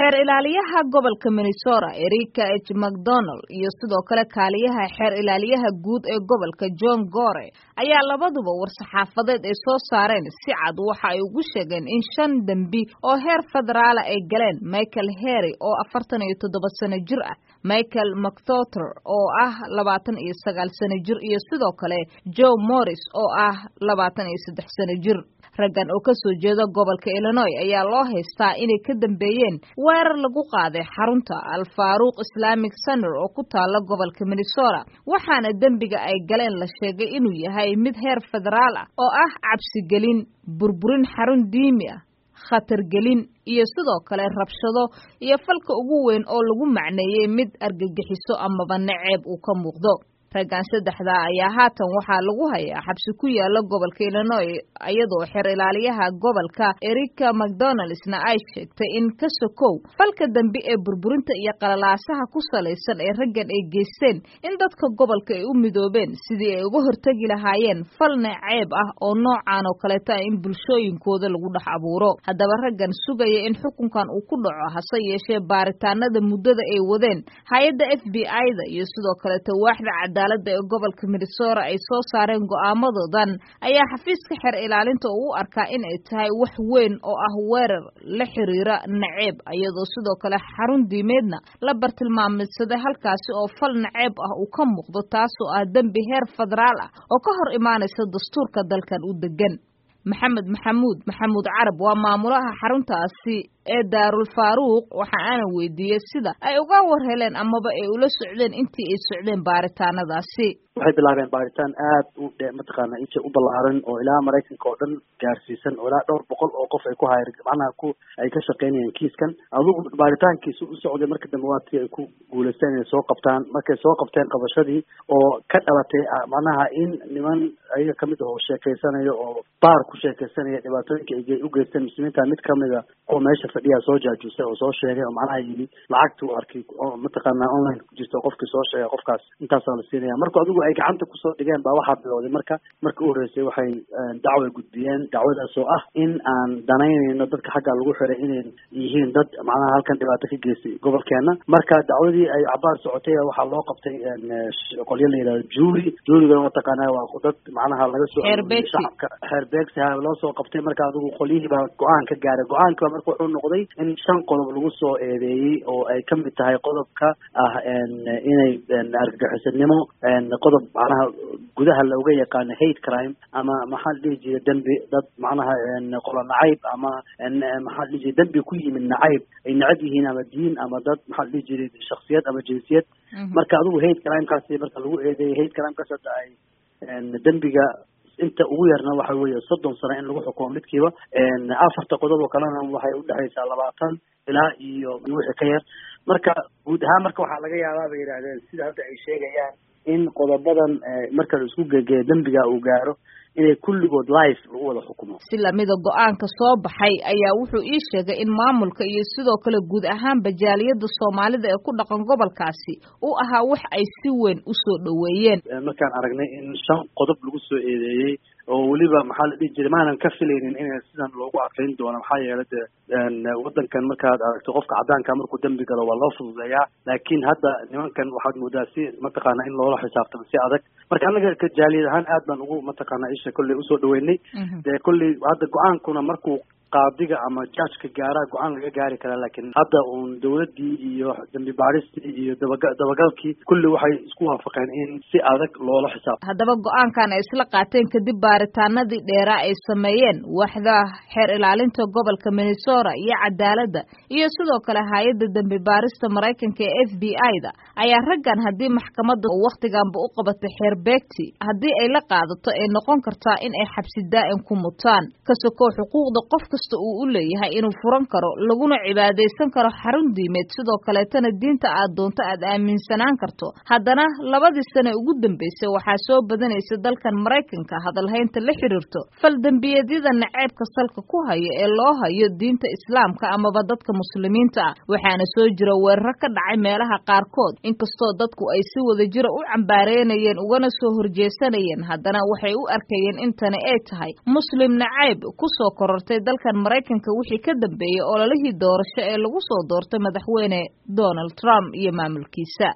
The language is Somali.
xeer ilaaliyaha gobolka Minnesota Erika H. McDonald iyo sidoo kale kaaliyaha xeer ilaaliyaha guud ee gobolka John Gore ayaa labaduba war-saxaafadeed ay soo saareen si cad waxa ay ugu sheegeen in 5 dambi oo heer federaal ay galeen Michael Harry oo 47 sano jir ah, Michael McThotter oo ah 29 sano jir iyo sidoo kale Joe Morris oo ah 23 sano jir. raggan oo ka soo jeeda gobolka Illinois ayaa loo haystaa inay ka dambeeyeen weerar lagu qaaday xarunta Al Faruq Islamic Center oo ku taala gobolka Minnesota waxaana dambiga ay galeen la sheegay inuu yahay mid heer federaal ah oo ah cabsi gelin, burburin xarun diimi ah, khatar gelin iyo sidoo kale rabshado iyo falka ugu weyn oo lagu macneeyay mid argagixiso ama naceeb uu ka muuqdo. raggan saddexda ayaa haatan waxaa lagu hayaa xabsi ku yaala gobolka Illinois iyadoo xeer ilaaliyaha gobolka Erika McDonaldna ay sheegtay in ka sokow falka dambi ee burburinta iyo qalalaasaha ku salaysan ee raggan ay geysteen in dadka gobolka ay u midoobeen sidii ay uga hortagi lahaayeen fal naceeb ah oo noocan oo kale ah in bulshooyinkooda lagu dhex abuuro. haddaba raggan sugaya in xukunkan uu ku dhaco hase yeeshee baaritaanada muddada ay wadeen hay'adda FBI-da iyo sidoo kale waaxda cadaaladda ee gobolka Minnesota ay soo saareen go'aamadoodan ayaa xafiiska xeer ilaalinta uu arkaa in ay tahay wax weyn oo ah weerar la xiriira naceeb iyadoo sidoo kale xarun diimeedna la bartilmaameedsaday halkaasi oo fal naceeb ah uu ka muuqdo taasoo ah dambi heer federaal ah oo ka hor imaanaysa dastuurka dalkan u degan. maxamuud carab waa maamulaha xaruntaasi ee Daarul Faruq waxa aan weydiiyay sida ay uga warheleen amaba ay ula socdeen intii ay socdeen baaritaanadaasi. waxay bilaabeen baaritaan aad u mataqaana inta u ballaaran oo ilaa Mareykanka oo dhan gaarsiisan oo ilaa 200 oo qof ay ku ay ka shaqeynayeen kiiskan. adigu baaritaankiisu u socday marka dambe waati ay ku guuleysteen inay soo qabtaan markay soo qabteen qabashadii oo ka dhalatay macnaha in niman ayaga kamid ah oo sheekeysanayo oo baar ku sheekeysanaya dhibaatooyinka ay u geysteen muslimiinta mid kamid ah oo meesha fadhiya soo jaajusay oo soo sheegay oo macnaha yiri lacagtu arkay oo mataqaana online ku jirto qofkii soo sheegay qofkaas intaas la siinaya marka adigu ay gacanta ku soo dhigeen baa waxa bilowday marka u horeysay waxay dacwo gudbiyeen dacwadaas oo ah in aan danaynayno dadka xagga lagu xiray inay yihiin dad macnaha halkan dhibaato ka geystay gobolkeena. marka dacwadii ay cabaar socotay waxa loo qabtay qolyo la yiraahdo juuriga mataqaana waa dad macnaha laga soo shacabka xeerbeegta loo soo qabtay marka adigu qolyihii baa go'aan ka gaaray go'aanka marka wuxuu noqday in 5 qodob lagu soo eedeeyay oo ay ka mid tahay qodobka ah inay argagixisanimo qodob macnaha gudaha looga yaqaan hate crime ama maxaa la dhihi jiray dambi dad macnaha qola nacayb ama maxaa la dhihi jiray dambi ku yimid nacayb ay nacab yihiin ama diin ama dad maxaa la dhihi jiray shakhsiyad ama jinsiyad. marka adigu hate crime kaasi marka lagu eedeeyay hate crime kaas ay dambiga inta ugu yarna waxa weeye 30 sano in lagu xukumo midkiiba 4 qodob oo kalena waxay u dhaxaysaa 20 ilaa iyo wixii ka yar. marka guud ahaan marka waxa laga yaabaa bay yiraahdeen sida hadda ay sheegayaan in qodobadan marka la isku geeyo dambiga uu gaaro inay kulligood live lagu wada xukumo. si lamida go'aanka soo baxay ayaa wuxuu ii sheegay in maamulka iyo sidoo kale guud ahaan bajaaliyada Soomaalida ee ku dhaqan gobolkaasi uu ahaa wax ay si weyn u soo dhaweeyeen. markaan aragnay in 5 qodob lagu soo eedeeyay oo waliba maxaa la dhihi jiray maanan ka filaynin in sidan loogu arkayn doono maxaa yeelay wadankan markaad aragto qofka cadaanka markuu dambi galo waa loo fududeeyaa laakiin hadda nimankan waxaad moodaa si mataqaana in loola xisaabtamo si adag. marka anaga ka jaaliyad ahaan aad baan ugu mataqaana isha kulli u soo dhaweynay kulli hadda go'aankuna markuu qaadiga ama judge-ka gaara go'aan laga gaari karaa laakiin hadda dawladii iyo dambi baaristii iyo dabagalkii kulli waxay isku waafaqeen in si adag loola xisaabtamo. haddaba go'aankan ay isla qaateen kadib baaritaanadii dheeraa ay sameeyeen waaxda xeer ilaalinta gobolka Minnesota iyo cadaaladda iyo sidoo kale hay'adda dambi baarista Mareykanka ee FBI-da ayaa raggan haddii maxkamadda waqtiganba u qabatay xeer beegti haddii ay la qaadato ay noqon kartaa in ay xabsi daa'im ku mutaan ka soo xuquuqda qof kasta uu u leeyahay inuu furan karo laguna cibaadeysan karo xarun diimeed sidoo kale tan diinta aad doonto aad aaminsanaan karto. haddana 2 sano ugu dambeysay waxaa soo badanaysa dalkan Mareykanka hadalhaynta la xiriirto fal dambiyeedyada naceebka salka ku haya ee loo hayo diinta Islaamka ama dadka muslimiinta ah waxaana soo jira weerar ka dhacay meelaha qaarkood inkastoo dadku ay si wada jira u cambaareynayeen ugana soo horjeesanayeen haddana waxay u arkayeen in tani ay tahay muslim naceeb ku soo korortay dalka dalkan Maraykanka wixii ka dambeeyay ololihii doorasho ee lagu soo doortay madaxweyne Donald Trump iyo maamulkiisa.